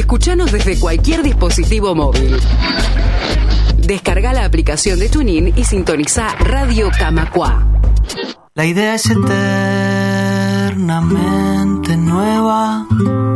Escuchanos desde cualquier dispositivo móvil. Descarga la aplicación de TuneIn y sintoniza Radio Camacuá. La idea es eternamente nueva.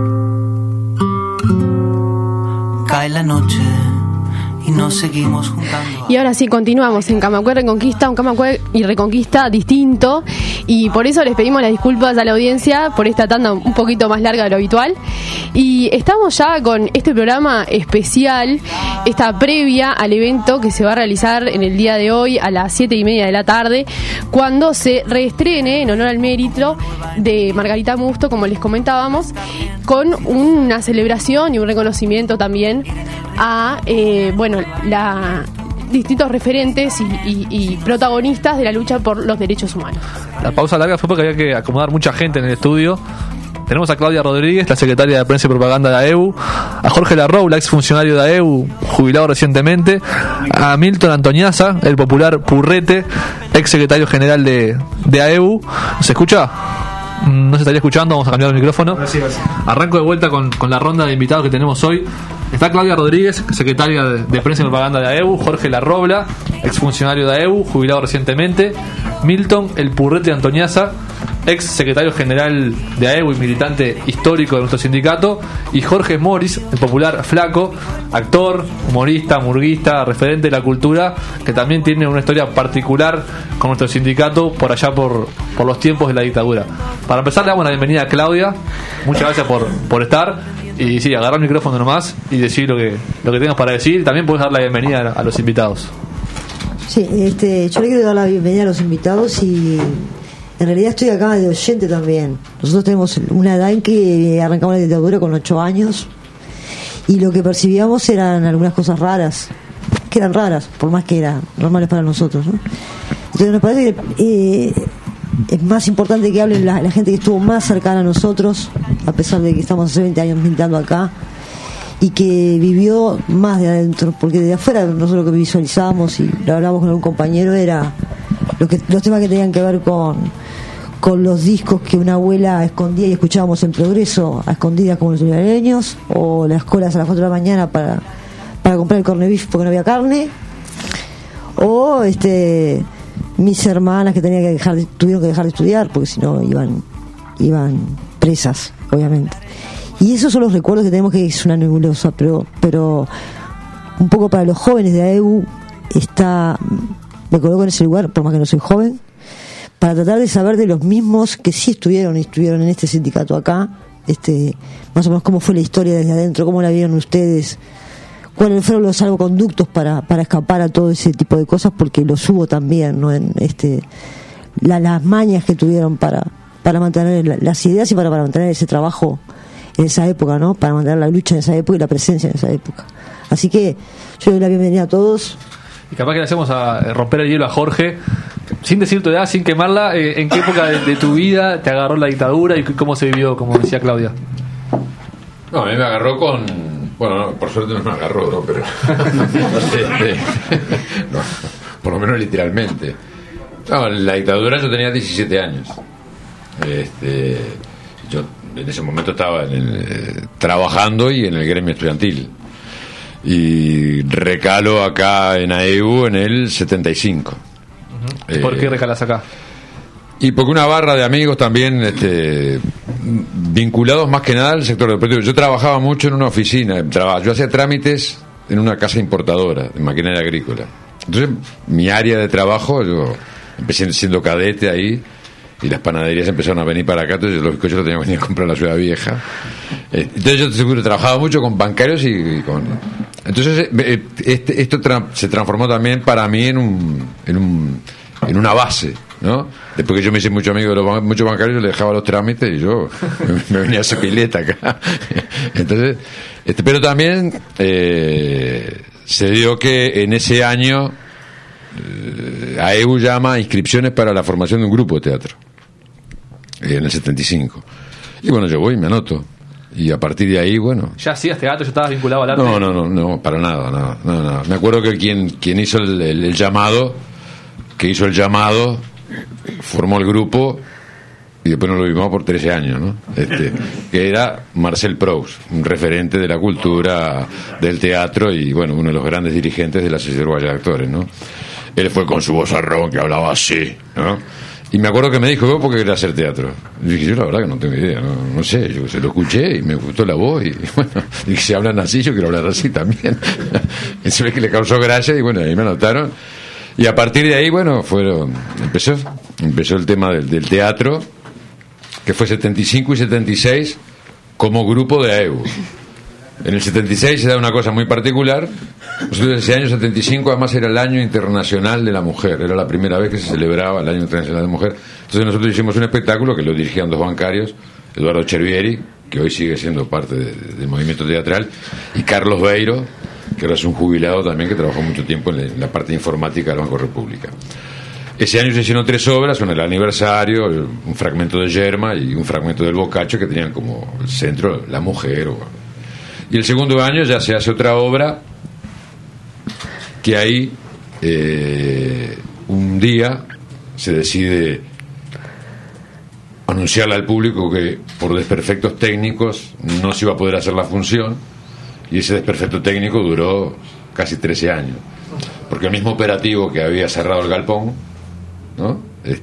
Cae la noche y nos seguimos juntando. Y ahora sí, continuamos en Camacué Reconquista, un Camacué y Reconquista distinto. Y por eso les pedimos las disculpas a la audiencia por esta tanda un poquito más larga de lo habitual. Y estamos ya con este programa especial, esta previa al evento que se va a realizar en el día de hoy a las 7:30 de la tarde, cuando se reestrene en honor al mérito de Margarita Musto, como les comentábamos, con una celebración y un reconocimiento también a distintos referentes y protagonistas de la lucha por los derechos humanos. La pausa larga fue porque había que acomodar mucha gente en el estudio. Tenemos a Claudia Rodríguez, la secretaria de Prensa y Propaganda de AEU, a Jorge Larroula, ex funcionario de AEU, jubilado recientemente, a Milton Antoniaza, el popular Purrete, ex secretario general de AEU. ¿Se escucha? No se estaría escuchando, vamos a cambiar el micrófono. Sí. Arranco de vuelta con la ronda de invitados que tenemos hoy. Está Claudia Rodríguez, secretaria de Prensa y Propaganda de AEU, Jorge Larroula, exfuncionario de AEU, jubilado recientemente, Milton el Purrete Antoniaza, ex secretario general de AEU y militante histórico de nuestro sindicato, y Jorge Moris, el popular Flaco, actor, humorista, murguista, referente de la cultura, que también tiene una historia particular con nuestro sindicato por allá por los tiempos de la dictadura. Para empezar, le damos la bienvenida a Claudia. Muchas gracias por estar. Y sí, agarrar el micrófono nomás y decir lo que tengas para decir. También puedes dar la bienvenida a los invitados. Sí, yo le quiero dar la bienvenida a los invitados y en realidad estoy acá de oyente también. Nosotros tenemos una edad en que arrancamos la dictadura con 8 años y lo que percibíamos eran algunas cosas raras, que eran raras, por más que eran normales para nosotros, ¿no? Entonces nos parece que es más importante que hable la gente que estuvo más cercana a nosotros, a pesar de que estamos hace 20 años militando acá, y que vivió más de adentro, porque de afuera nosotros lo que visualizábamos y lo hablamos con algún compañero era los temas que tenían que ver con los discos que una abuela escondía y escuchábamos en Progreso a escondidas como los lugareños, o las colas a las 4 de la mañana para comprar el corned beef porque no había carne, o mis hermanas que tuvieron que dejar de estudiar porque si no iban presas, obviamente. Y esos son los recuerdos que tenemos, que es una nebulosa, pero un poco para los jóvenes de AEU me coloco en ese lugar, por más que no soy joven, para tratar de saber de los mismos que sí estuvieron en este sindicato acá, más o menos cómo fue la historia desde adentro, cómo la vieron ustedes, cuáles fueron los salvoconductos para escapar a todo ese tipo de cosas, porque los hubo también, ¿no? En las mañas que tuvieron para mantener las ideas y para mantener ese trabajo en esa época, ¿no? Para mantener la lucha en esa época y la presencia en esa época. Así que yo doy la bienvenida a todos. Y capaz que le hacemos a romper el hielo a Jorge, sin decir tu edad, sin quemarla. ¿En qué época de tu vida te agarró la dictadura y cómo se vivió, como decía Claudia? No, a mí me agarró bueno, por suerte no me agarró, ¿no? Pero no, por lo menos literalmente. No, en la dictadura yo tenía 17 años. Yo en ese momento estaba trabajando y en el gremio estudiantil. Y recalo acá en AEU en el 75. Uh-huh. ¿Por qué recalas acá? Y porque una barra de amigos también vinculados más que nada al sector deportivo. Yo trabajaba mucho en una oficina, yo hacía trámites en una casa importadora de maquinaria agrícola. Entonces mi área de trabajo, yo empecé siendo cadete ahí y las panaderías empezaron a venir para acá, entonces lógico yo lo tenía que venir a comprar en la Ciudad Vieja. Entonces yo seguro trabajaba mucho con bancarios y con... Entonces esto se transformó también para mí en una base, ¿no? Después que yo me hice mucho amigo de muchos bancarios, yo le dejaba los trámites y yo me venía a hacer pileta acá. Entonces, pero también se dio que en ese año AEU llama a inscripciones para la formación de un grupo de teatro en el 75. Y bueno, yo voy y me anoto. Y a partir de ahí, bueno... ¿Ya hacías teatro? ¿Ya estabas vinculado al arte? No, para nada, no. Me acuerdo que quien hizo el llamado, formó el grupo, y después nos lo vivimos por 13 años, ¿no? Que era Marcel Proust, un referente de la cultura, del teatro y, bueno, uno de los grandes dirigentes de la Sociedad Uruguaya de Actores, ¿no? Él fue con su vozarrón que hablaba así, ¿no? Y me acuerdo que me dijo, ¿vos por qué querés hacer teatro? Y dije, yo la verdad que no tengo idea, no sé, yo se lo escuché y me gustó la voz y bueno, y si hablan así, yo quiero hablar así también. Eso es que le causó gracia y bueno, ahí me anotaron. Y a partir de ahí, bueno, empezó el tema del teatro, que fue 75 y 76 como grupo de AEU. En el 76 se da una cosa muy particular. Nosotros ese año 75 además era el año internacional de la mujer, era la primera vez que se celebraba el año internacional de la mujer. Entonces nosotros hicimos un espectáculo que lo dirigían 2 bancarios, Eduardo Chervieri, que hoy sigue siendo parte del movimiento teatral, y Carlos Beiro, que ahora es un jubilado también que trabajó mucho tiempo en la parte informática del Banco República. Ese año se hicieron 3 obras, con el aniversario, un fragmento de Yerma y un fragmento del Boccaccio, que tenían como el centro la mujer. Y el segundo año ya se hace otra obra, que ahí un día se decide anunciarle al público que por desperfectos técnicos no se iba a poder hacer la función, y ese desperfecto técnico duró casi 13 años, porque el mismo operativo que había cerrado el galpón, ¿no?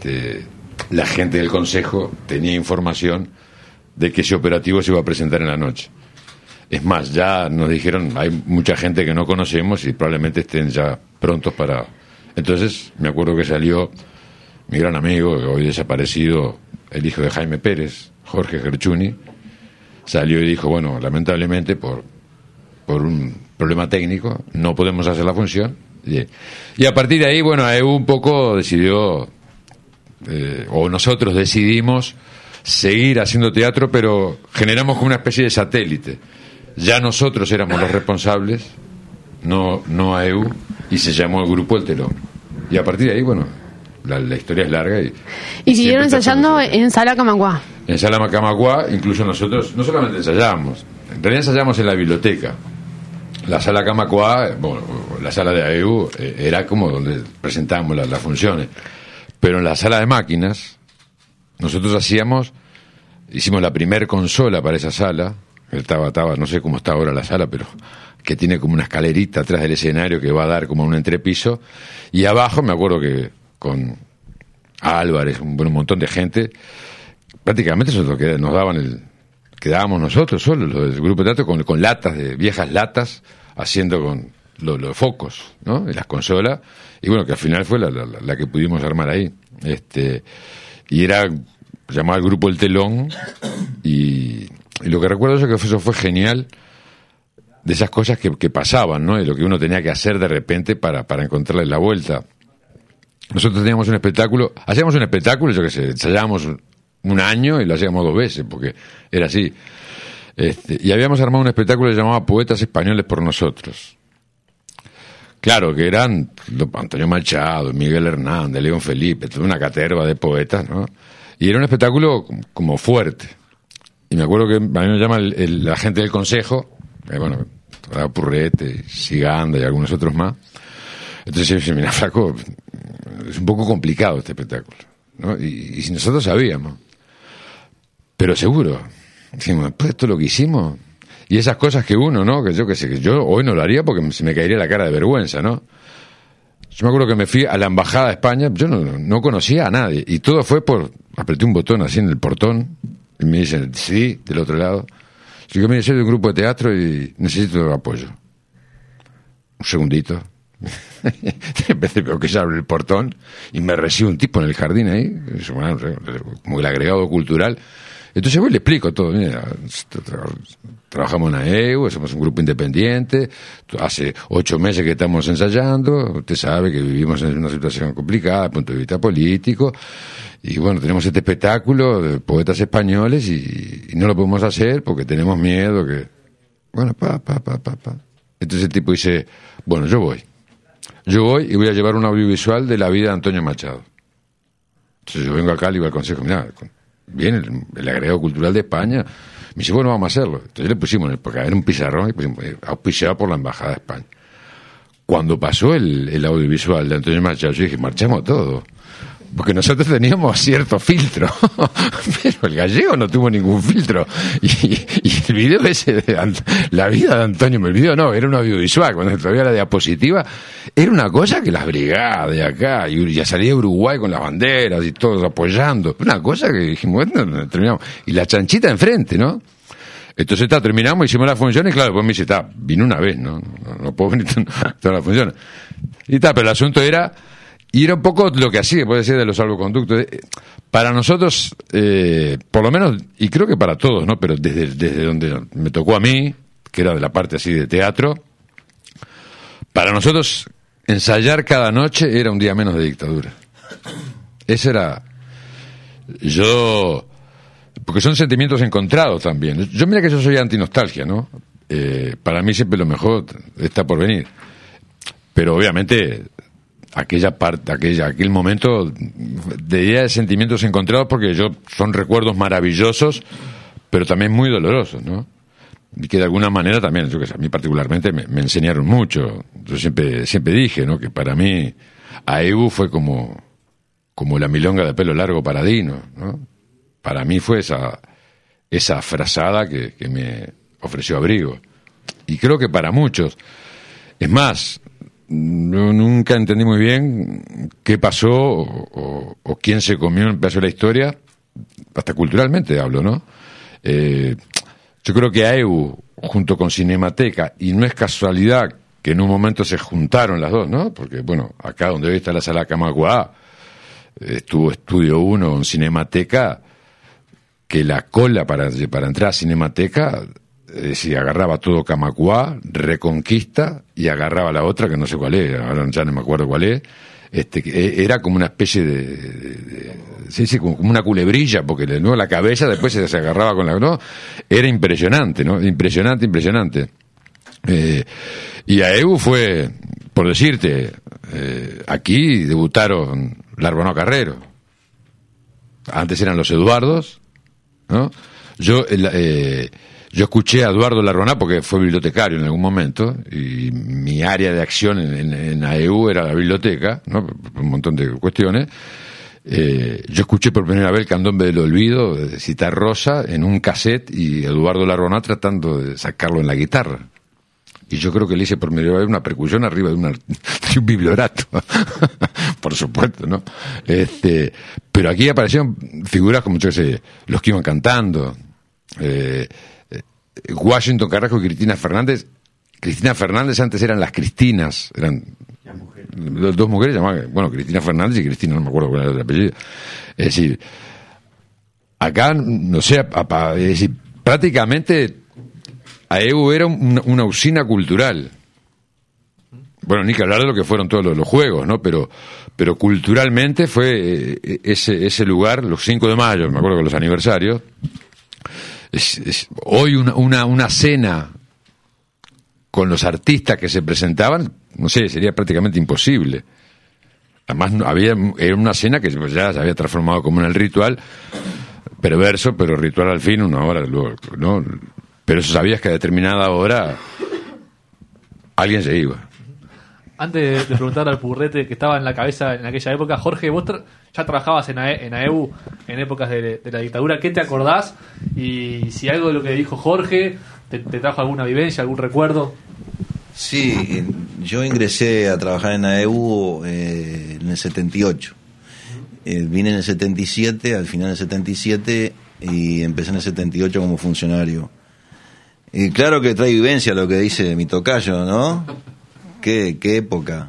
La gente del consejo tenía información de que ese operativo se iba a presentar en la noche. Es más, ya nos dijeron, hay mucha gente que no conocemos y probablemente estén ya prontos para... Entonces, me acuerdo que salió mi gran amigo, hoy desaparecido, el hijo de Jaime Pérez, Jorge Gerchuni, salió y dijo, bueno, lamentablemente por un problema técnico no podemos hacer la función. Y a partir de ahí, bueno, AEU un poco decidió, o nosotros decidimos seguir haciendo teatro, pero generamos como una especie de satélite. Ya nosotros éramos los responsables, no AEU, y se llamó el Grupo El Telón. Y a partir de ahí, bueno, la historia es larga. ¿Y siguieron ensayando en Sala Camacuá? En Sala Camacuá, incluso nosotros, no solamente ensayábamos, en realidad ensayábamos en la biblioteca. La Sala Camacuá, bueno, la sala de AEU, era como donde presentábamos las funciones. Pero en la sala de máquinas, nosotros hicimos la primer consola para esa sala. Estaba, no sé cómo está ahora la sala, pero que tiene como una escalerita atrás del escenario que va a dar como un entrepiso, y abajo me acuerdo que con Álvarez, un montón de gente, prácticamente eso es lo que nos daban quedábamos nosotros solos, los del grupo de teatro, con latas, viejas latas, haciendo con los focos, ¿no? Y las consolas, y bueno, que al final fue la que pudimos armar ahí. Y era llamado el Grupo El Telón, y lo que recuerdo es que eso fue genial, de esas cosas que pasaban, ¿no? Y lo que uno tenía que hacer de repente para encontrarle la vuelta. Nosotros teníamos hacíamos un espectáculo, yo qué sé, ensayábamos un año y lo hacíamos 2 veces, porque era así. Y habíamos armado un espectáculo que se llamaba Poetas Españoles por Nosotros. Claro, que eran Antonio Machado, Miguel Hernández, León Felipe, toda una caterva de poetas, ¿no? Y era un espectáculo como fuerte. Y me acuerdo que a mí me llama la gente del consejo, bueno, Purrete, Siganda y algunos otros más. Entonces dice, mira, flaco, es un poco complicado este espectáculo, ¿no? Y nosotros sabíamos, pero seguro, decimos, pues esto es lo que hicimos. Y esas cosas que uno, ¿no? Que yo hoy no lo haría porque se me caería la cara de vergüenza, ¿no? Yo me acuerdo que me fui a la embajada de España, yo no conocía a nadie, y todo fue apreté un botón así en el portón, y me dicen, sí, del otro lado. Yo me soy de un grupo de teatro y necesito apoyo. Un segundito. Empecé, veo que se abre el portón y me recibe un tipo en el jardín ahí, como el agregado cultural. Entonces voy y le explico todo. Mira, trabajamos en AEU, somos un grupo independiente, hace 8 meses que estamos ensayando, usted sabe que vivimos en una situación complicada desde el punto de vista político, y bueno, tenemos este espectáculo de poetas españoles y no lo podemos hacer porque tenemos miedo que... Bueno, Entonces el tipo dice, bueno, yo voy y voy a llevar un audiovisual de la vida de Antonio Machado. Entonces yo vengo acá, le digo al consejo, mira, viene el agregado cultural de España, me dice, bueno, vamos a hacerlo. Entonces le pusimos, porque era un pizarrón, y pusimos, auspiciado por la Embajada de España. Cuando pasó el audiovisual de Antonio Machado, yo dije, marchamos todos. porque nosotros teníamos cierto filtro, pero el gallego no tuvo ningún filtro. Y el video ese, la vida de Antonio, el video no, era un audiovisual, cuando todavía la diapositiva, era una cosa que las brigadas de acá, y ya salía Uruguay con las banderas y todos apoyando, una cosa que dijimos, bueno, terminamos. Y la chanchita enfrente, ¿no? Entonces terminamos, hicimos la función y claro, después me dice, vine una vez, no puedo venir todas las funciones. Y pero el asunto era, y era un poco lo que hacía, puede ser de los salvoconductos. Para nosotros, por lo menos, y creo que para todos, ¿no? Pero desde donde me tocó a mí, que era de la parte así de teatro, para nosotros ensayar cada noche era un día menos de dictadura. Ese era... Porque son sentimientos encontrados también. Mira que yo soy anti-nostalgia, ¿no? Para mí siempre lo mejor está por venir. Pero obviamente aquel momento de idea de sentimientos encontrados, porque son recuerdos maravillosos, pero también muy dolorosos, ¿no? Y que de alguna manera también, yo que sé, a mí particularmente me enseñaron mucho. Yo siempre dije, ¿no? Que para mí AEBU fue como la milonga de pelo largo para Dino, ¿no? Para mí fue esa frazada que me ofreció abrigo. Y creo que para muchos. Es más, yo nunca entendí muy bien qué pasó o quién se comió un pedazo de la historia, hasta culturalmente hablo, ¿no? Yo creo que AEBU, junto con Cinemateca, y no es casualidad que en un momento se juntaron las dos, ¿no? Porque, bueno, acá donde hoy está la sala Camacuá, estuvo Estudio 1 en Cinemateca, que la cola para entrar a Cinemateca, si agarraba todo Camacuá, Reconquista, y agarraba la otra, que no sé cuál es, ahora ya no me acuerdo cuál es, era como una especie sí, como una culebrilla, porque ¿no? La cabeza después se agarraba con la... ¿no? Era impresionante, ¿no? Impresionante. Y AEBU fue, por decirte, aquí debutaron Larbonao Carrero. Antes eran los Eduardos, ¿no? Yo escuché a Eduardo Larbonao porque fue bibliotecario en algún momento, y mi área de acción en AEBU era la biblioteca, ¿no? Por un montón de cuestiones. Yo escuché por primera vez el Candombe del Olvido de Citarrosa en un cassette, y Eduardo Larbonao tratando de sacarlo en la guitarra. Y yo creo que le hice por primera vez una percusión arriba de un bibliorato. Por supuesto, ¿no? Pero aquí aparecieron figuras como, yo qué sé, los que iban cantando. Washington Carrasco y Cristina Fernández. Cristina Fernández antes eran las Cristinas. Eran dos mujeres llamadas, bueno, Cristina Fernández y Cristina, no me acuerdo cuál era el apellido. Es decir, acá, no sé, es decir, prácticamente AEBU era una usina cultural. Bueno, ni que hablar de lo que fueron todos los juegos, ¿no? Pero culturalmente fue ese lugar, los 5 de mayo, me acuerdo con los aniversarios. Hoy una cena con los artistas que se presentaban, no sé, sería prácticamente imposible. Además, era una cena que ya se había transformado como en el ritual, perverso, pero ritual al fin, una hora luego, ¿no? Pero eso sabías que a determinada hora alguien se iba. Antes de preguntar al Purrete que estaba en la cabeza en aquella época, Jorge, vos ya trabajabas en AEBU en épocas de la dictadura. ¿Qué te acordás? Y si algo de lo que dijo Jorge te trajo alguna vivencia, algún recuerdo. Sí, yo ingresé a trabajar en AEBU en el 78. Vine en el 77, al final del 77, y empecé en el 78 como funcionario. Y claro que trae vivencia lo que dice mi tocayo, ¿no? ¿Qué época?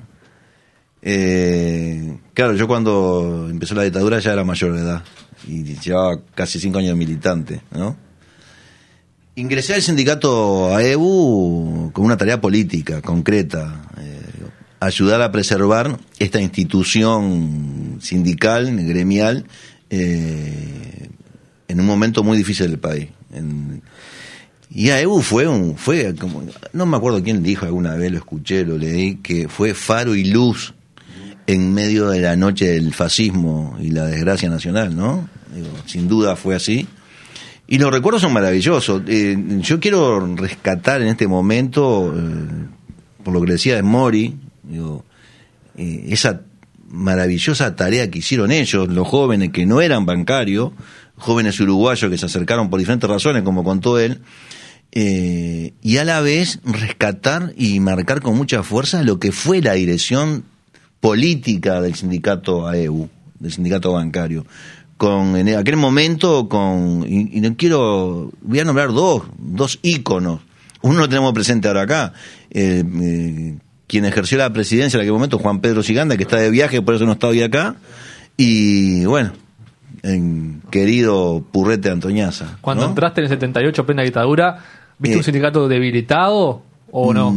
Claro, yo cuando empezó la dictadura ya era mayor de edad y llevaba casi 5 años de militante, ¿no? Ingresé al sindicato AEBU con una tarea política concreta, ayudar a preservar esta institución sindical, gremial, en un momento muy difícil del país. Y AEBU fue como, no me acuerdo quién dijo alguna vez, lo escuché, lo leí, que fue faro y luz en medio de la noche del fascismo y la desgracia nacional, ¿no? Digo, sin duda fue así. Y los recuerdos son maravillosos. Yo quiero rescatar en este momento, por lo que decía de Mori, digo, esa maravillosa tarea que hicieron ellos, los jóvenes que no eran bancarios, jóvenes uruguayos que se acercaron por diferentes razones, como contó él, y a la vez rescatar y marcar con mucha fuerza lo que fue la dirección política del sindicato AEU, del sindicato bancario. En aquel momento, y no quiero, voy a nombrar dos íconos. Uno lo tenemos presente ahora acá, quien ejerció la presidencia en aquel momento, Juan Pedro Siganda, que está de viaje, por eso no está hoy acá, y bueno, querido Purrete Antoñaza. Cuando ¿no? entraste en el 78, plena dictadura, ¿viste un sindicato debilitado o no?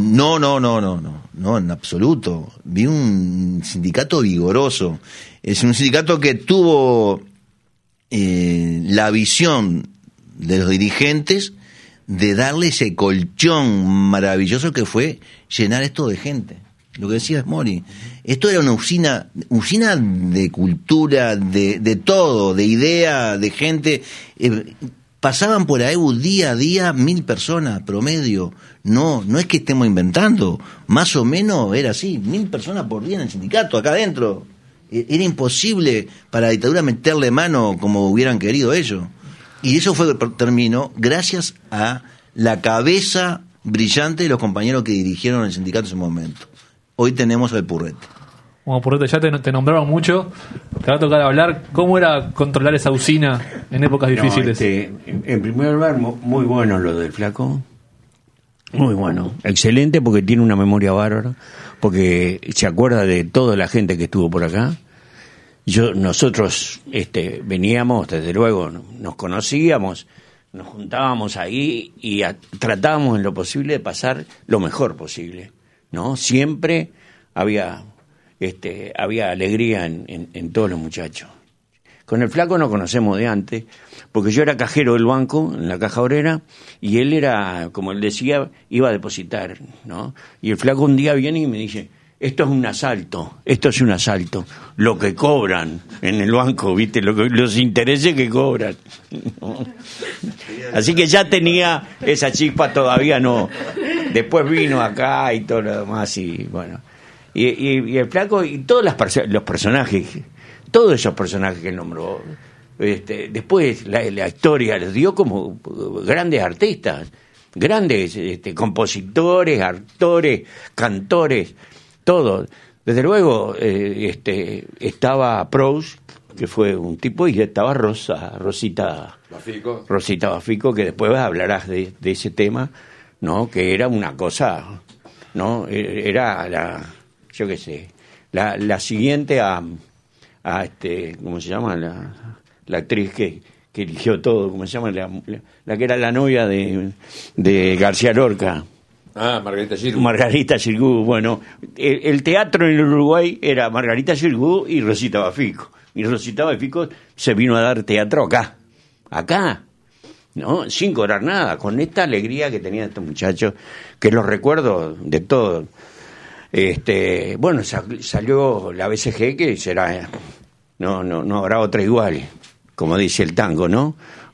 No, en absoluto. Vi un sindicato vigoroso. Es un sindicato que tuvo la visión de los dirigentes de darle ese colchón maravilloso que fue llenar esto de gente. Lo que decías, Mori, esto era una usina de cultura, de todo, de idea, de gente. Pasaban por AEU día a día 1.000 personas promedio. No es que estemos inventando, más o menos era así, 1.000 personas por día en el sindicato, acá adentro. Era imposible para la dictadura meterle mano como hubieran querido ellos. Y eso terminó gracias a la cabeza brillante de los compañeros que dirigieron el sindicato en ese momento. Hoy tenemos al Purrete. Bueno, Purrete, ya te nombraron mucho. Te va a tocar hablar. ¿Cómo era controlar esa usina en épocas difíciles? En primer lugar, muy bueno lo del Flaco. Muy bueno. Excelente, porque tiene una memoria bárbara. Porque se acuerda de toda la gente que estuvo por acá. Nosotros veníamos, desde luego, nos conocíamos, nos juntábamos ahí y tratábamos en lo posible de pasar lo mejor posible, ¿no? Siempre había alegría en todos los muchachos. Con el Flaco nos conocemos de antes, porque yo era cajero del banco, en la caja obrera, y él era, como él decía, iba a depositar, ¿no? Y el Flaco un día viene y me dice: esto es un asalto, lo que cobran en el banco, ¿viste? Los intereses que cobran. Así que ya tenía esa chispa, todavía no. Después vino acá y todo lo demás, y bueno. Y el Flaco y todos los personajes, todos esos personajes que él nombró, después la historia los dio como grandes artistas, grandes compositores, actores, cantores, todo. Desde luego estaba Proust, que fue un tipo, y estaba Rosita Bafico, que después hablarás de ese tema, ¿no? Que era una cosa, ¿no? Era yo qué sé, la siguiente a ¿cómo se llama? La actriz que eligió todo, ¿cómo se llama? La que era la novia de García Lorca. Margarita Xirgu. Bueno, el teatro en Uruguay era Margarita Xirgu y Rosita Bafico. Y Rosita Bafico se vino a dar teatro acá, ¿no? Sin cobrar nada, con esta alegría que tenían estos muchachos, que los recuerdo de todo. Bueno, salió la BCG, que será, no habrá otra igual, como dice el tango, ¿no?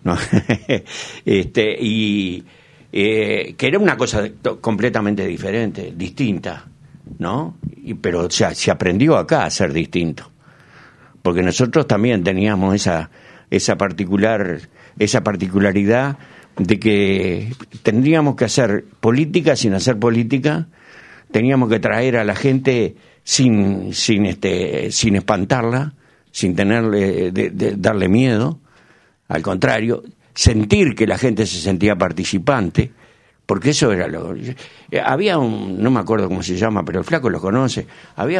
Que era una cosa completamente diferente, distinta, ¿no? Pero se aprendió acá a ser distinto, porque nosotros también teníamos esa particularidad de que tendríamos que hacer política sin hacer política. Teníamos que traer a la gente sin espantarla, sin darle miedo, al contrario, sentir que la gente se sentía participante, porque eso era había no me acuerdo cómo se llama, pero el Flaco lo conoce, había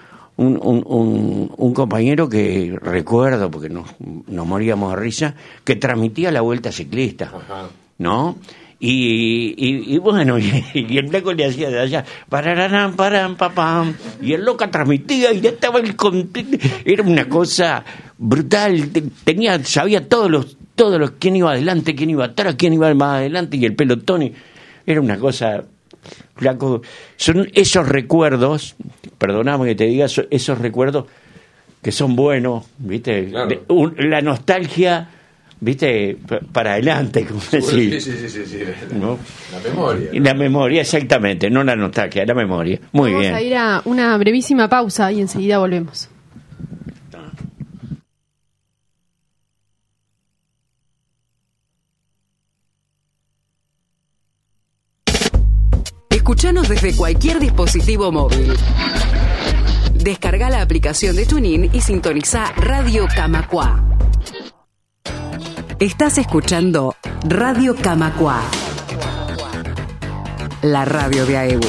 un compañero que recuerdo, porque nos moríamos de risa, que transmitía la Vuelta Ciclista, ¿no? Y bueno, y el Flaco le hacía de allá, pararán, param, papam, y el loca transmitía y ya estaba era una cosa brutal, sabía todos los quién iba adelante, quién iba atrás, quién iba más adelante, y el pelotón, era una cosa, Flaco. Son esos recuerdos, perdóname que te diga, esos recuerdos que son buenos, ¿viste? Claro. La nostalgia, ¿viste? Para adelante, como decir. Sí. ¿No? La memoria. La memoria, exactamente, no la nostalgia, la memoria. Muy bien. Vamos a ir a una brevísima pausa y enseguida volvemos. Escuchanos desde cualquier dispositivo móvil. Descarga la aplicación de TuneIn y sintoniza Radio Camacuá. Estás escuchando Radio Camacuá, la radio de AEBU.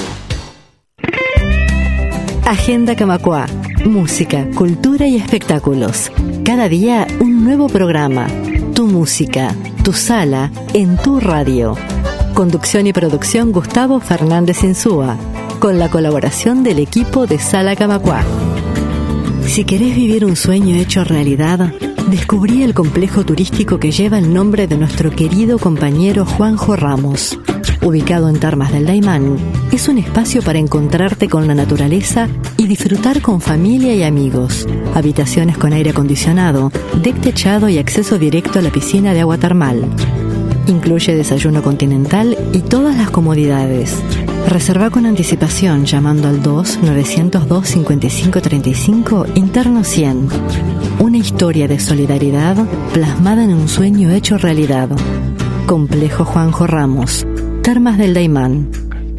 Agenda Camacuá. Música, cultura y espectáculos. Cada día un nuevo programa. Tu música, tu sala, en tu radio. Conducción y producción Gustavo Fernández Insúa, con la colaboración del equipo de Sala Camacuá. Si querés vivir un sueño hecho realidad, descubrí el complejo turístico que lleva el nombre de nuestro querido compañero Juanjo Ramos. Ubicado en Termas del Daymán, es un espacio para encontrarte con la naturaleza y disfrutar con familia y amigos. Habitaciones con aire acondicionado, deck techado y acceso directo a la piscina de agua termal. Incluye desayuno continental y todas las comodidades. Reserva con anticipación llamando al 2-902-5535 interno 100. Una historia de solidaridad plasmada en un sueño hecho realidad. Complejo Juanjo Ramos, Termas del Daymán.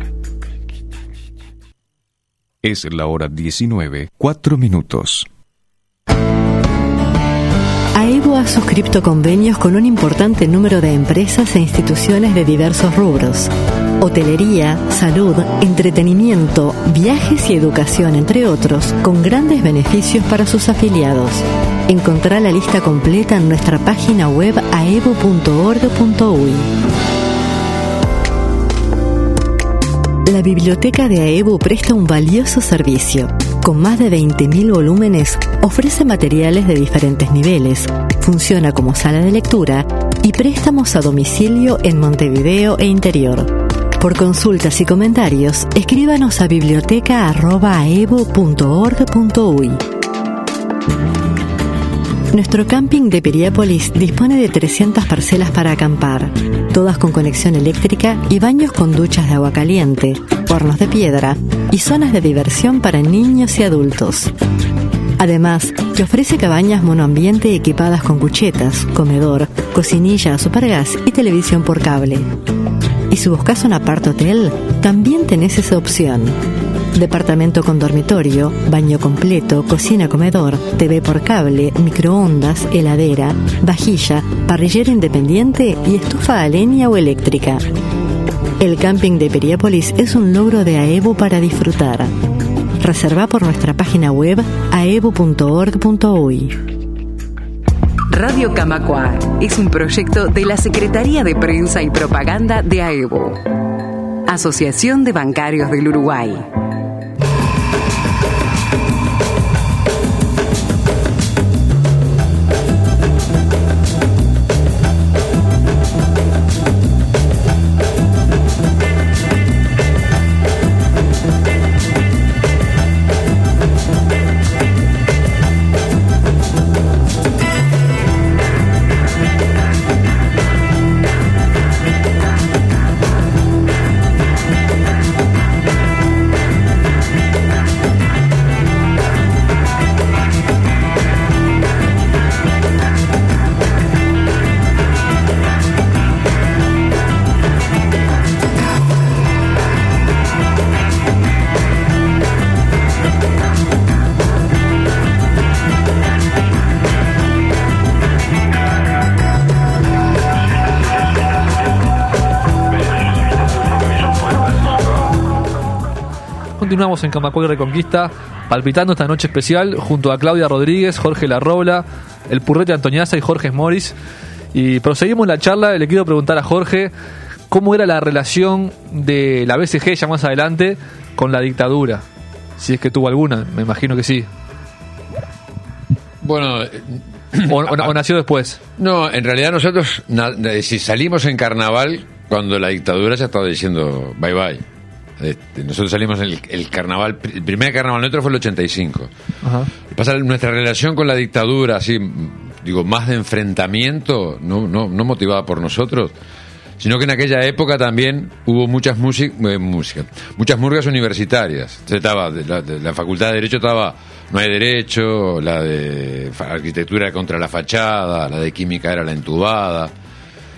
Es la hora 19:04. AEBU ha suscrito convenios con un importante número de empresas e instituciones de diversos rubros: hotelería, salud, entretenimiento, viajes y educación, entre otros, con grandes beneficios para sus afiliados. Encontrá la lista completa en nuestra página web aebu.org.uy. La biblioteca de AEBU presta un valioso servicio. Con más de 20.000 volúmenes, ofrece materiales de diferentes niveles, funciona como sala de lectura y préstamos a domicilio en Montevideo e interior. Por consultas y comentarios, escríbanos a biblioteca@aebu.org.uy. Nuestro camping de Piriápolis dispone de 300 parcelas para acampar, todas con conexión eléctrica y baños con duchas de agua caliente, hornos de piedra y zonas de diversión para niños y adultos. Además, te ofrece cabañas monoambiente equipadas con cuchetas, comedor, cocinilla a supergas y televisión por cable. Y si buscas un apart-hotel, también tenés esa opción. Departamento con dormitorio, baño completo, cocina, comedor, TV por cable, microondas, heladera, vajilla, parrillera independiente y estufa a leña o eléctrica. El camping de Piriápolis es un logro de AEBU para disfrutar. Reserva por nuestra página web aebu.org.uy. Radio Camacuá es un proyecto de la Secretaría de Prensa y Propaganda de AEBU, Asociación de Bancarios del Uruguay. Continuamos en Camacuá y Reconquista, palpitando esta noche especial junto a Claudia Rodríguez, Jorge Larrobla, el Purrete Antoniazza y Jorge Morris. Y proseguimos la charla. Le quiero preguntar a Jorge cómo era la relación de la BCG ya más adelante con la dictadura, si es que tuvo alguna. Me imagino que sí. Bueno, o nació después. No, en realidad nosotros si salimos en carnaval cuando la dictadura ya estaba diciendo bye bye. Nosotros salimos en el carnaval, el primer carnaval nuestro fue el 85. Ajá. Pasa, nuestra relación con la dictadura, así digo, más de enfrentamiento, no motivada por nosotros, sino que en aquella época también hubo muchas muchas murgas universitarias. Estaba la Facultad de Derecho estaba No hay Derecho, la de Arquitectura contra la Fachada, la de Química era la Entubada.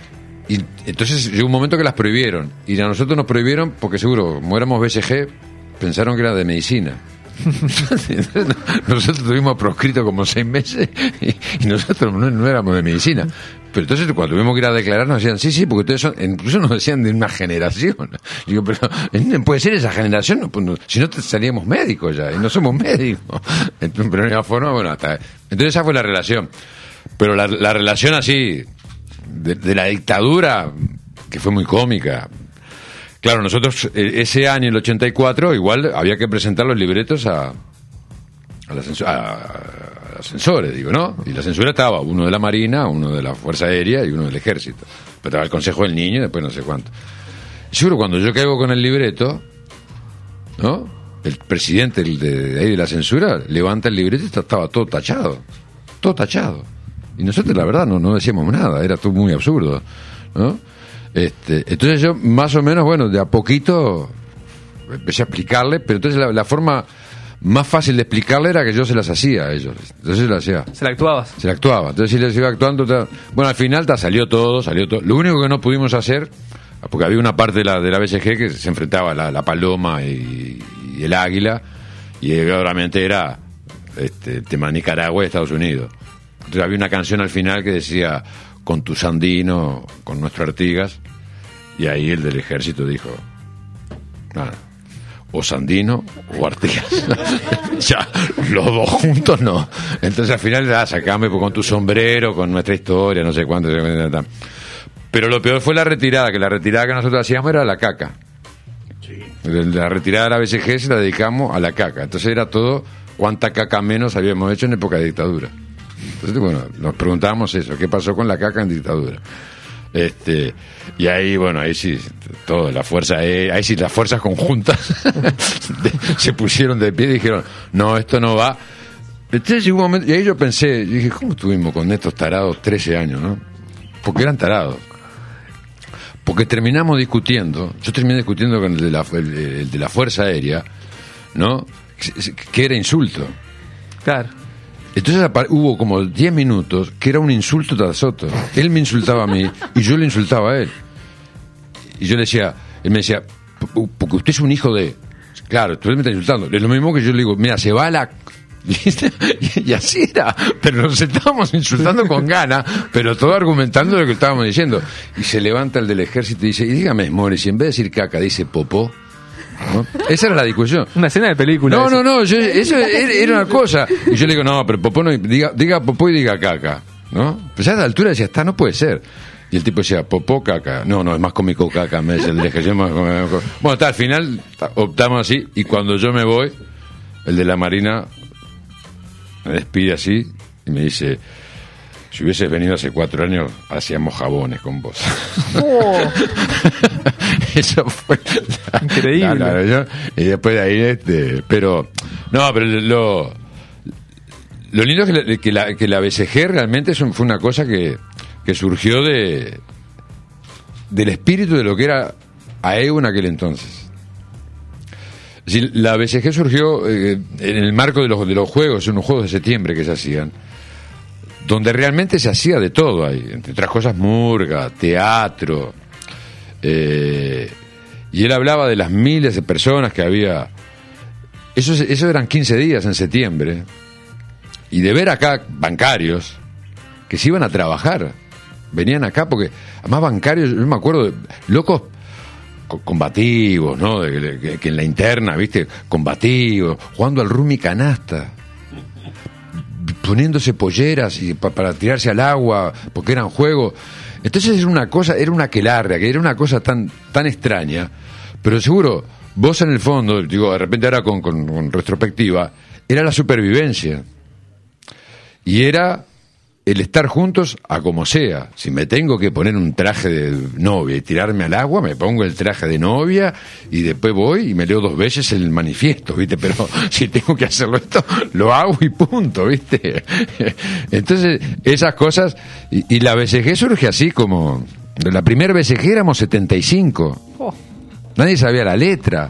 Y entonces llegó un momento que las prohibieron. Y a nosotros nos prohibieron porque seguro, como éramos BCG, pensaron que era de medicina. Nosotros tuvimos proscrito como 6 meses y nosotros no éramos de medicina. Pero entonces cuando tuvimos que ir a declarar nos decían, sí, porque ustedes son, incluso nos decían de una generación. Digo, pero no puede ser esa generación, si no salíamos médicos ya, y no somos médicos. Entonces, pero de una forma, bueno, entonces esa fue la relación. Pero la relación así, de la dictadura, que fue muy cómica. Claro, nosotros ese año, el 84, igual había que presentar los libretos a los censores, digo, ¿no? Y la censura estaba uno de la Marina, uno de la Fuerza Aérea y uno del Ejército. Pero estaba el Consejo del Niño y después no sé cuánto. Y seguro, cuando yo caigo con el libreto, ¿no? El presidente de ahí de la censura levanta el libreto y estaba todo tachado. Todo tachado. Y nosotros, la verdad, no decíamos nada. Era todo muy absurdo, ¿no? Entonces yo, más o menos, bueno, de a poquito empecé a explicarle, pero entonces la forma más fácil de explicarle era que yo se las hacía a ellos. Entonces se las hacía. ¿Se la actuabas? Se la actuaba. Entonces si les iba actuando... Bueno, al final salió todo. Lo único que no pudimos hacer, porque había una parte de la BCG que se enfrentaba a la paloma y el águila, y obviamente era tema de Nicaragua y Estados Unidos. Entonces había una canción al final que decía, con tu Sandino, con nuestro Artigas, y ahí el del Ejército dijo, nada, o Sandino o Artigas. Ya, los dos juntos no. Entonces al final, sacame con tu sombrero, con nuestra historia, no sé cuánto. Pero lo peor fue la retirada, que nosotros hacíamos era la caca. Sí. La retirada de la BCG se la dedicamos a la caca. Entonces era todo cuánta caca menos habíamos hecho en época de dictadura. Entonces, bueno, nos preguntábamos eso, ¿qué pasó con la caca en dictadura? Y ahí, bueno, ahí sí, toda la fuerza, ahí sí las fuerzas conjuntas se pusieron de pie y dijeron, no, esto no va. Entonces llegó un momento, y ahí yo pensé, dije, ¿cómo estuvimos con estos tarados 13 años, no? Porque eran tarados. Porque terminamos discutiendo, yo terminé discutiendo con el de la Fuerza Aérea, ¿no? Que era insulto. Claro. Entonces hubo como 10 minutos que era un insulto tras otro. Él me insultaba a mí y yo le insultaba a él. Y yo le decía, él me decía, porque usted es un hijo de... Claro, tú me estás insultando. Es lo mismo que yo le digo, mira, se va a la... Y así era, pero nos estábamos insultando con ganas, pero todo argumentando lo que estábamos diciendo. Y se levanta el del Ejército y dice, y dígame, More, si en vez de decir caca dice popó, ¿no? Esa era la discusión. Una escena de película. No, eso era una cosa. Y yo le digo, no, pero popó no, diga popó y diga caca, ¿no? Pues a esa altura decía, no puede ser. Y el tipo decía, popó, caca. No, es más cómico caca, me dice el Ejército. Bueno, al final optamos así, y cuando yo me voy, el de la Marina me despide así y me dice, si hubieses venido hace 4 años hacíamos jabones con vos. Oh. Eso fue increíble. Y después de ahí pero lo lindo es que la BCG realmente fue una cosa que surgió del espíritu de lo que era AEU en aquel entonces. Es decir, la BCG surgió en el marco de los juegos, unos juegos de septiembre que se hacían, donde realmente se hacía de todo ahí, entre otras cosas murga, teatro, y él hablaba de las miles de personas que había. Eso eran 15 días en septiembre, y de ver acá bancarios que se iban a trabajar, venían acá porque además bancarios, yo me acuerdo de locos combativos, ¿no? Que en la interna, ¿viste? Combativos, jugando al rumi canasta, poniéndose polleras y para tirarse al agua, porque eran juegos. Entonces era una aquelarre, que era una cosa tan extraña, pero seguro, vos en el fondo, digo, de repente ahora con retrospectiva, era la supervivencia. Y era el estar juntos a como sea. Si me tengo que poner un traje de novia y tirarme al agua, me pongo el traje de novia y después voy y me leo 2 veces el manifiesto, ¿viste? Pero si tengo que hacerlo esto, lo hago y punto, ¿viste? Entonces, esas cosas... Y la BCG surge así como... La primera BCG éramos 75. Nadie sabía la letra.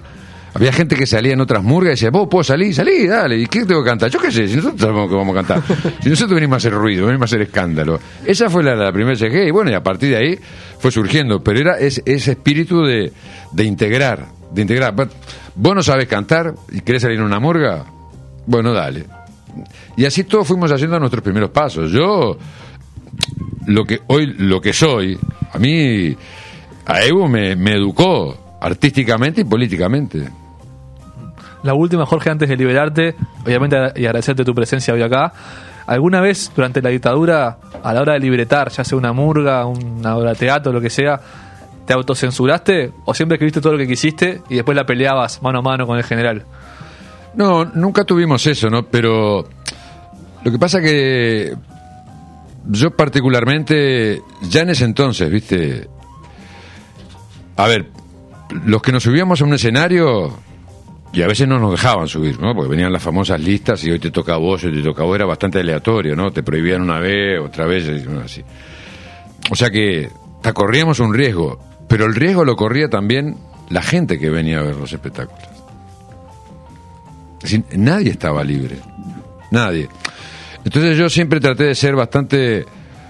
Había gente que salía en otras murgas y decía, vos puedo salir, salí, dale, ¿y qué tengo que cantar? Yo qué sé, si nosotros sabemos que vamos a cantar. Si nosotros venimos a hacer ruido, venimos a hacer escándalo. Esa fue la primera CG, y bueno, y a partir de ahí fue surgiendo, pero era ese espíritu de integrar. Vos no sabés cantar y querés salir en una murga, bueno, dale. Y así todos fuimos haciendo nuestros primeros pasos. Yo, lo que soy, a mí, a Evo me educó artísticamente y políticamente. La última, Jorge, antes de liberarte, obviamente, y agradecerte tu presencia hoy acá. ¿Alguna vez durante la dictadura, a la hora de libretar, ya sea una murga, una obra de teatro, lo que sea, te autocensuraste o siempre escribiste todo lo que quisiste y después la peleabas mano a mano con el general? No, nunca tuvimos eso, ¿no? Pero lo que pasa que yo particularmente, ya en ese entonces, ¿viste? A ver, los que nos subíamos a un escenario, y a veces no nos dejaban subir, ¿no? Porque venían las famosas listas y hoy te toca a vos, hoy te toca a vos, era bastante aleatorio, ¿no? Te prohibían una vez, otra vez, y así. O sea que corríamos un riesgo, pero el riesgo lo corría también la gente que venía a ver los espectáculos. Es decir, nadie estaba libre, nadie. Entonces yo siempre traté de ser bastante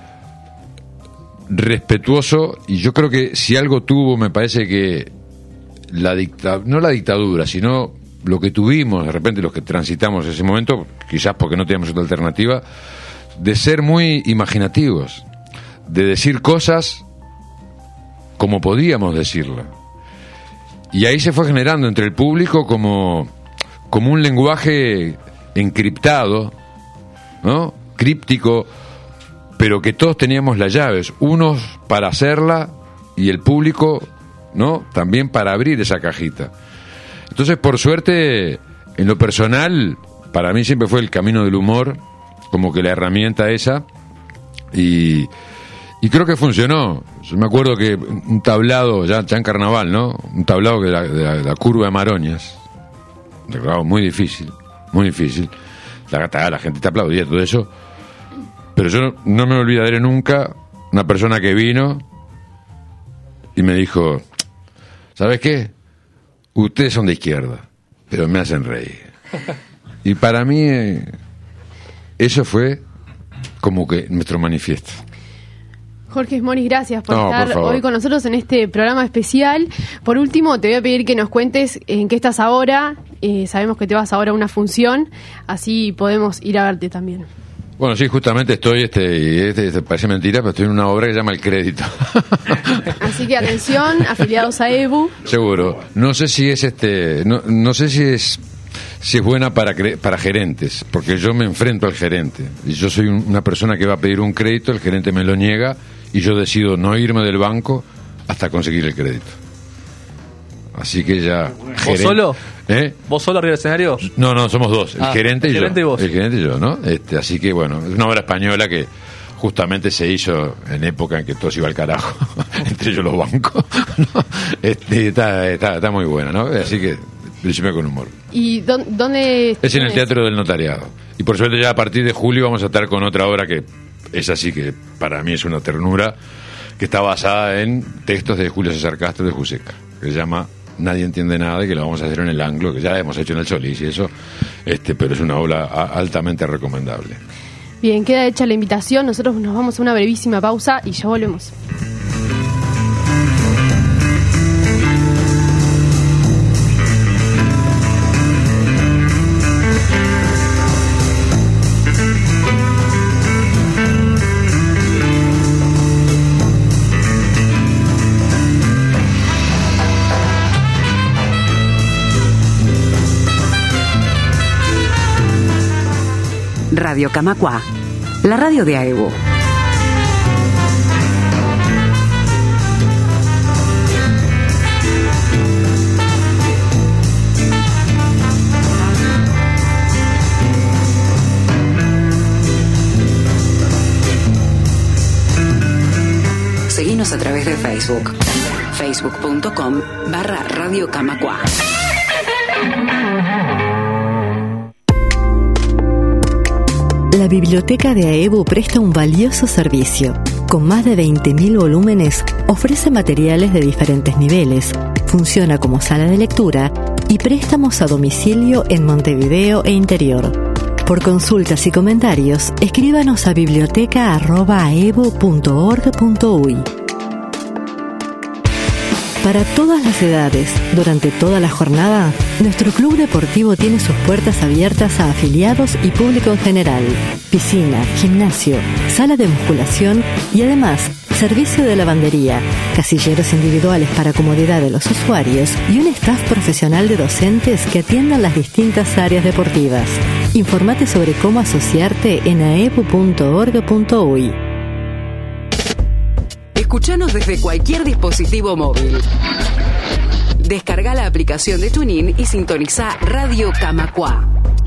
respetuoso, y yo creo que si algo tuvo, me parece que no la dictadura, sino lo que tuvimos, de repente los que transitamos ese momento, quizás porque no teníamos otra alternativa, de ser muy imaginativos, de decir cosas como podíamos decirla. Y ahí se fue generando entre el público como un lenguaje encriptado, ¿no? Críptico, pero que todos teníamos las llaves, unos para hacerla y el público, ¿no? También para abrir esa cajita. Entonces, por suerte, en lo personal, para mí siempre fue el camino del humor, como que la herramienta esa, y creo que funcionó. Yo me acuerdo que un tablado, ya en Carnaval, ¿no? Un tablado de la curva de Maroñas, muy difícil, la gente te aplaudía, todo eso, pero yo no me olvidaré nunca una persona que vino y me dijo, ¿sabes qué? Ustedes son de izquierda, pero me hacen reír. Y para mí eso fue como que nuestro manifiesto. Jorge Smoris, gracias por estar hoy con nosotros en este programa especial. Por último, te voy a pedir que nos cuentes en qué estás ahora. Sabemos que te vas ahora a una función, así podemos ir a verte también. Bueno, sí, justamente estoy, parece mentira, pero estoy en una obra que se llama El Crédito. Así que atención, afiliados a EBU. Seguro. No sé si es no sé si es buena para gerentes, porque yo me enfrento al gerente. Y yo soy una persona que va a pedir un crédito, el gerente me lo niega y yo decido no irme del banco hasta conseguir el crédito. Así que ya... ¿Vos solo? ¿Eh? ¿Vos solo arriba del escenario? No, somos dos, el gerente y yo. Y vos. El gerente y yo, ¿no? Así que bueno, es una obra española que justamente se hizo en época en que todo se iba al carajo, entre ellos los bancos, ¿no? Está muy buena, ¿no? Así que principio con humor. ¿Y dónde? Es en el Teatro del Notariado. Y por suerte ya a partir de julio vamos a estar con otra obra que es así, que para mí es una ternura, que está basada en textos de Julio César Castro de Juseca, que se llama Nadie entiende nada, y que lo vamos a hacer en el Anglo, que ya hemos hecho en el Solís y eso, pero es una obra altamente recomendable. Bien, queda hecha la invitación. Nosotros nos vamos a una brevísima pausa y ya volvemos. Radio Camacuá, la radio de AEBU. Seguinos a través de Facebook, facebook.com/Radio Camacuá. La biblioteca de AEBU presta un valioso servicio. Con más de 20.000 volúmenes, ofrece materiales de diferentes niveles, funciona como sala de lectura y préstamos a domicilio en Montevideo e interior. Por consultas y comentarios, escríbanos a biblioteca@aevo.org.uy. Para todas las edades, durante toda la jornada, nuestro club deportivo tiene sus puertas abiertas a afiliados y público en general. Piscina, gimnasio, sala de musculación y además servicio de lavandería, casilleros individuales para comodidad de los usuarios y un staff profesional de docentes que atiendan las distintas áreas deportivas. Informate sobre cómo asociarte en aevo.org.uy. Escuchanos desde cualquier dispositivo móvil. Descarga la aplicación de TuneIn y sintoniza Radio Camacuá.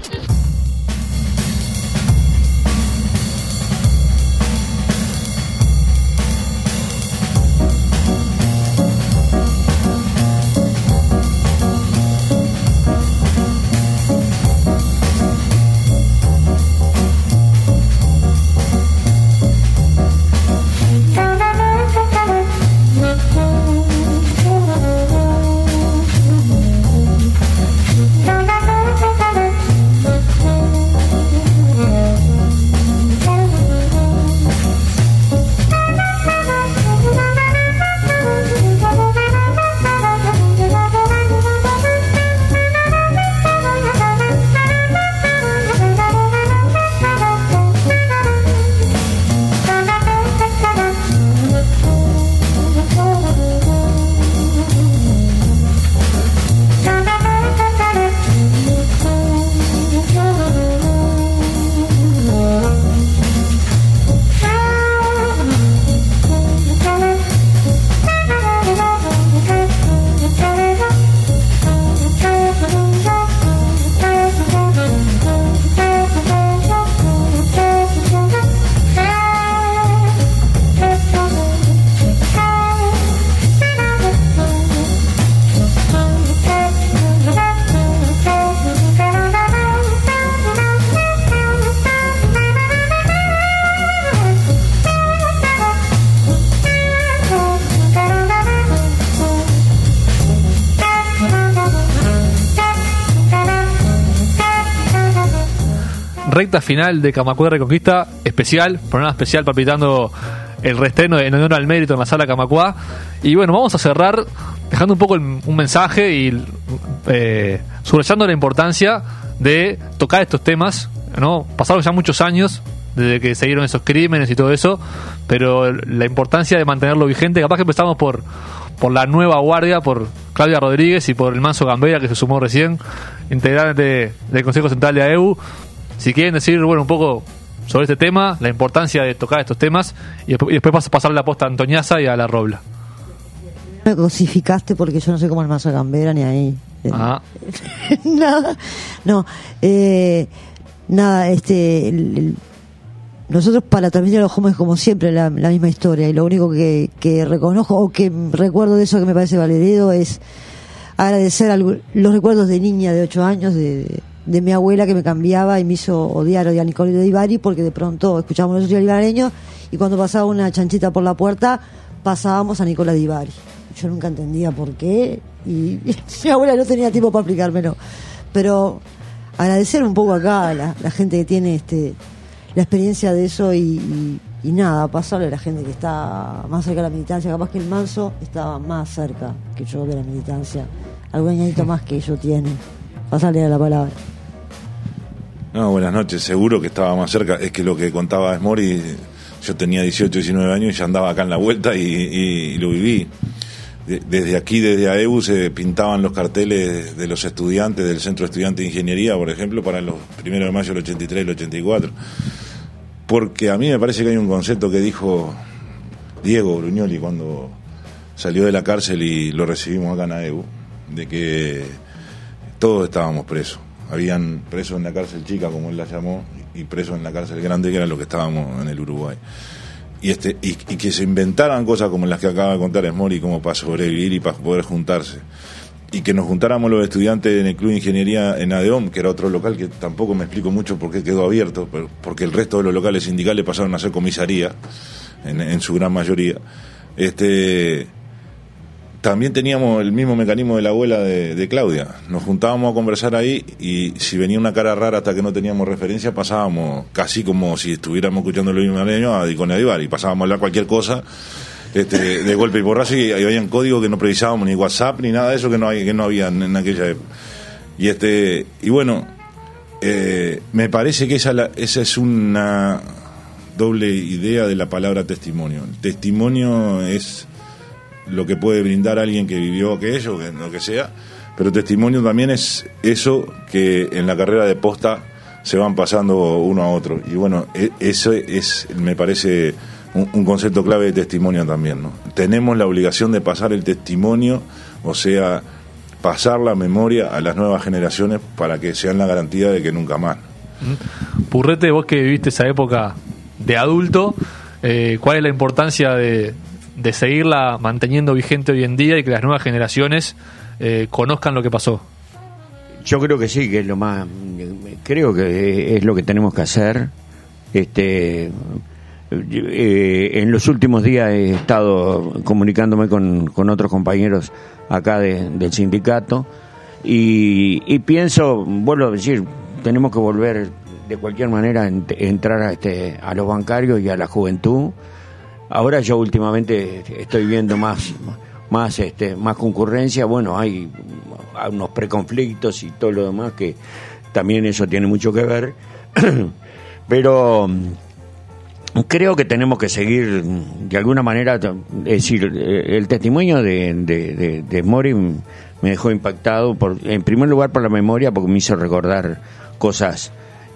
Recta final de Camacuá Reconquista, especial, programa especial palpitando el reestreno en honor al mérito en la sala Camacuá. Y bueno, vamos a cerrar dejando un poco un mensaje y subrayando la importancia de tocar estos temas, ¿no? Pasaron ya muchos años desde que se dieron esos crímenes y todo eso, pero la importancia de mantenerlo vigente. Capaz que empezamos por la nueva guardia, por Claudia Rodríguez y por el Manso Gambera, que se sumó recién, integrante del Consejo Central de AEU. Si quieren decir, bueno, un poco sobre este tema, la importancia de tocar estos temas, y después pasar la posta a Antoniaza y a la Robla. Me cosificaste porque yo no sé cómo el Manso Gambera ni ahí. Ah. Nada. No. Nada, nosotros para transmitir a los jóvenes como siempre la misma historia, y lo único que reconozco o que recuerdo de eso que me parece validero es agradecer los recuerdos de niña de 8 años de mi abuela, que me cambiaba y me hizo odiar a Nicolás de Ibarri, porque de pronto escuchábamos los ibareños y cuando pasaba una chanchita por la puerta pasábamos a Nicolás de Ibarri. Yo nunca entendía por qué y mi abuela no tenía tiempo para explicármelo, pero agradecer un poco acá a la gente que tiene la experiencia de eso y nada, pasarle a la gente que está más cerca de la militancia. Capaz que el Manso estaba más cerca que yo de la militancia, algún añadito más que ellos tienen. Pasarle a la palabra. No, buenas noches. Seguro que estaba más cerca. Es que lo que contaba Esmori, yo tenía 18, 19 años y ya andaba acá en la vuelta y lo viví. Desde aquí, desde AEU, se pintaban los carteles de los estudiantes del Centro Estudiante de Ingeniería, por ejemplo, para los 1 de mayo del 83 y el 84. Porque a mí me parece que hay un concepto que dijo Diego Brugnoli cuando salió de la cárcel y lo recibimos acá en AEU, de que todos estábamos presos. Habían presos en la cárcel chica, como él la llamó, y presos en la cárcel grande, que era lo que estábamos en el Uruguay. Y que se inventaran cosas como las que acaba de contar Esmori, como para sobrevivir y para poder juntarse. Y que nos juntáramos los estudiantes en el Club de Ingeniería en ADEOM, que era otro local que tampoco me explico mucho por qué quedó abierto, porque el resto de los locales sindicales pasaron a ser comisaría, en su gran mayoría. también teníamos el mismo mecanismo de la abuela de Claudia. Nos juntábamos a conversar ahí y si venía una cara rara hasta que no teníamos referencia, pasábamos casi como si estuviéramos escuchando los mismos años a Dicone Adivar y pasábamos a hablar cualquier cosa de golpe y porrazo y había un código que no precisábamos ni WhatsApp ni nada de eso que no había en aquella época. Y bueno, me parece que esa es una doble idea de la palabra testimonio. El testimonio es lo que puede brindar alguien que vivió aquello, que lo que sea, pero testimonio también es eso que en la carrera de posta se van pasando uno a otro. Y bueno, eso me parece un concepto clave de testimonio también, ¿no? Tenemos la obligación de pasar el testimonio, o sea, pasar la memoria a las nuevas generaciones para que sean la garantía de que nunca más. Purrete, vos que viviste esa época de adulto, ¿cuál es la importancia de seguirla manteniendo vigente hoy en día y que las nuevas generaciones conozcan lo que pasó? Yo creo que sí, que es lo más, creo que es lo que tenemos que hacer. En los últimos días he estado comunicándome con otros compañeros acá del sindicato y pienso, vuelvo a decir, tenemos que volver de cualquier manera entrar a los bancarios y a la juventud. Ahora yo últimamente estoy viendo más concurrencia. Bueno, hay unos preconflictos y todo lo demás que también eso tiene mucho que ver, pero creo que tenemos que seguir de alguna manera. Es decir, el testimonio de Mori me dejó impactado en primer lugar por la memoria, porque me hizo recordar cosas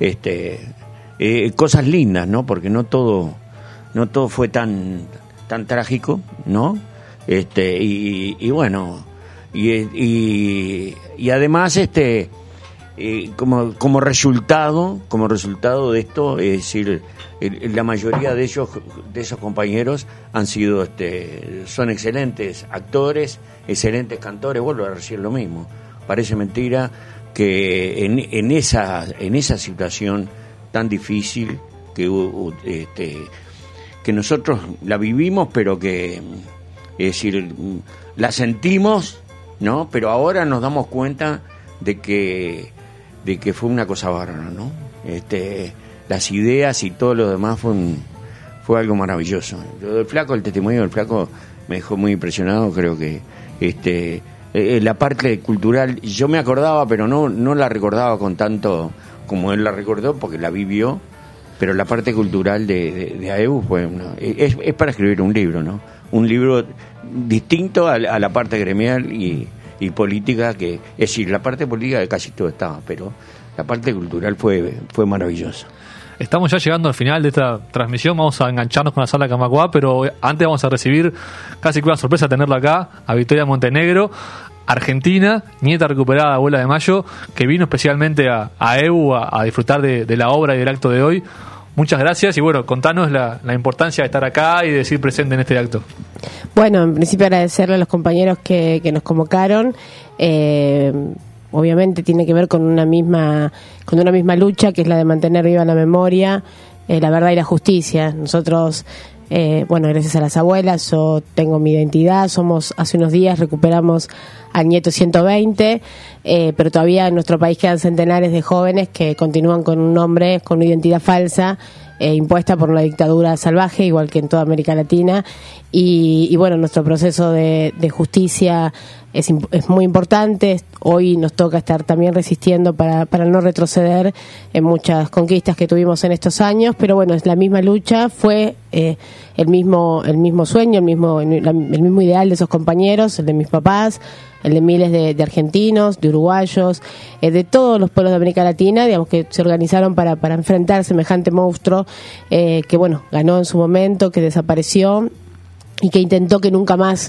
lindas, ¿no? Porque no todo fue tan trágico, ¿no? Y bueno, y además como resultado de esto, es decir, la mayoría de esos compañeros han sido son excelentes actores, excelentes cantores. Vuelvo a decir lo mismo, parece mentira que en esa situación tan difícil que nosotros la vivimos, pero que, es decir, la sentimos, ¿no? Pero ahora nos damos cuenta de que fue una cosa bárbara, ¿no? Las ideas y todo lo demás fue algo maravilloso. El testimonio del Flaco me dejó muy impresionado. Creo que la parte cultural, yo me acordaba, pero no la recordaba con tanto como él la recordó, porque la vivió. Pero la parte cultural de AEBU es para escribir un libro, ¿no? Un libro distinto a la parte gremial y política, que es decir, la parte política de casi todo estaba, pero la parte cultural fue maravillosa. Estamos ya llegando al final de esta transmisión, vamos a engancharnos con la sala Camacuá, pero antes vamos a recibir, casi que una sorpresa tenerla acá, a Victoria Montenegro, argentina, nieta recuperada de Abuela de Mayo, que vino especialmente a AEBU a disfrutar de la obra y del acto de hoy. Muchas gracias y bueno, contanos la importancia de estar acá y de decir presente en este acto. Bueno, en principio agradecerle a los compañeros que nos convocaron. Obviamente tiene que ver con una misma lucha, que es la de mantener viva la memoria, la verdad y la justicia. Nosotros, gracias a las abuelas, yo tengo mi identidad. Hace unos días recuperamos al nieto 120, pero todavía en nuestro país quedan centenares de jóvenes que continúan con un nombre, con una identidad falsa, impuesta por una dictadura salvaje, igual que en toda América Latina. Y bueno, nuestro proceso de justicia es muy importante. Hoy nos toca estar también resistiendo para no retroceder en muchas conquistas que tuvimos en estos años, pero bueno, es la misma lucha, fue el mismo sueño, el mismo ideal de esos compañeros, el de mis papás, el de miles de argentinos, de uruguayos, de todos los pueblos de América Latina, digamos, que se organizaron para enfrentar semejante monstruo que bueno, ganó en su momento, que desapareció y que intentó que nunca más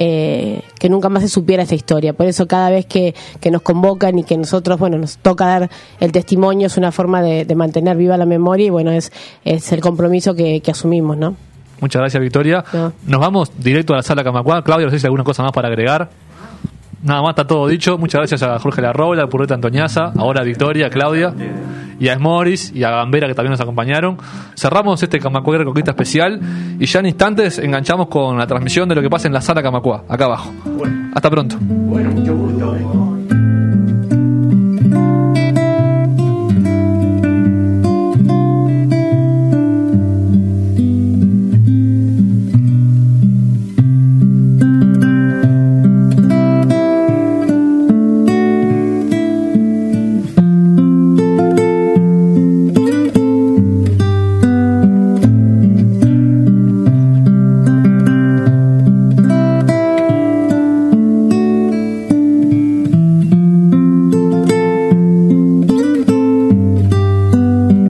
se supiera esta historia. Por eso cada vez que nos convocan y que nosotros, bueno, nos toca dar el testimonio, es una forma de mantener viva la memoria y bueno, es el compromiso que asumimos, ¿no? Muchas gracias, Victoria. No. Nos vamos directo a la sala Camacuá. Claudia, no sé si hay alguna cosa más para agregar. Nada más, está todo dicho. Muchas gracias a Jorge Larrobla, al Purrete Antoñaza, ahora Victoria, Claudia. y a Smoris y a Gambera, que también nos acompañaron. Cerramos este Camacuá Reconquista especial y ya en instantes enganchamos con la transmisión de lo que pasa en la sala Camacuá, acá abajo. Hasta pronto. Bueno, mucho gusto.